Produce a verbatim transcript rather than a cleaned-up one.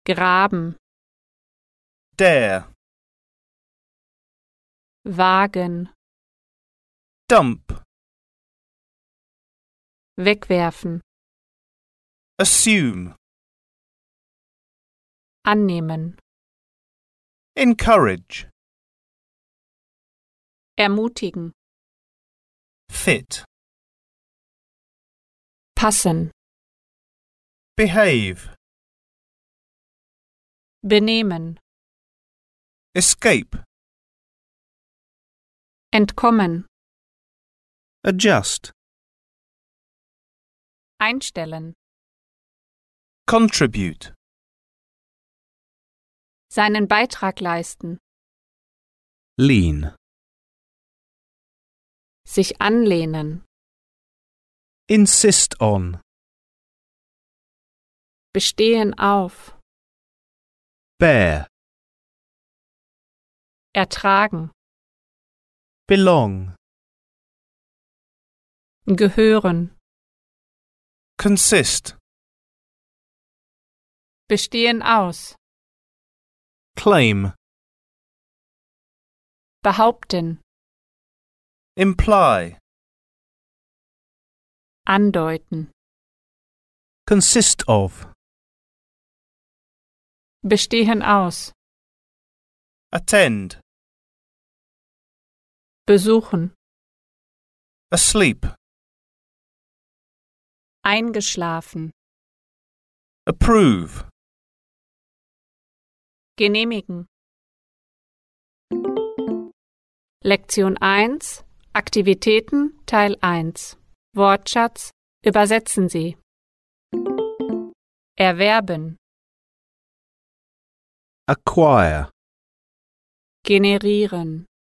graben, dare, wagen, dump, wegwerfen, assume, annehmen, encourage, ermutigen, fit, passen, behave, benehmen, escape, entkommen, adjust, einstellen, contribute, seinen Beitrag leisten, lean, sich anlehnen, insist on, bestehen auf, bear, ertragen, belong, gehören, consist, bestehen aus, claim, behaupten, imply, andeuten, consist of, bestehen aus, attend, besuchen, asleep, eingeschlafen, approve, genehmigen. Lektion eins Aktivitäten Teil eins Wortschatz übersetzen Sie. Erwerben, acquire, generieren,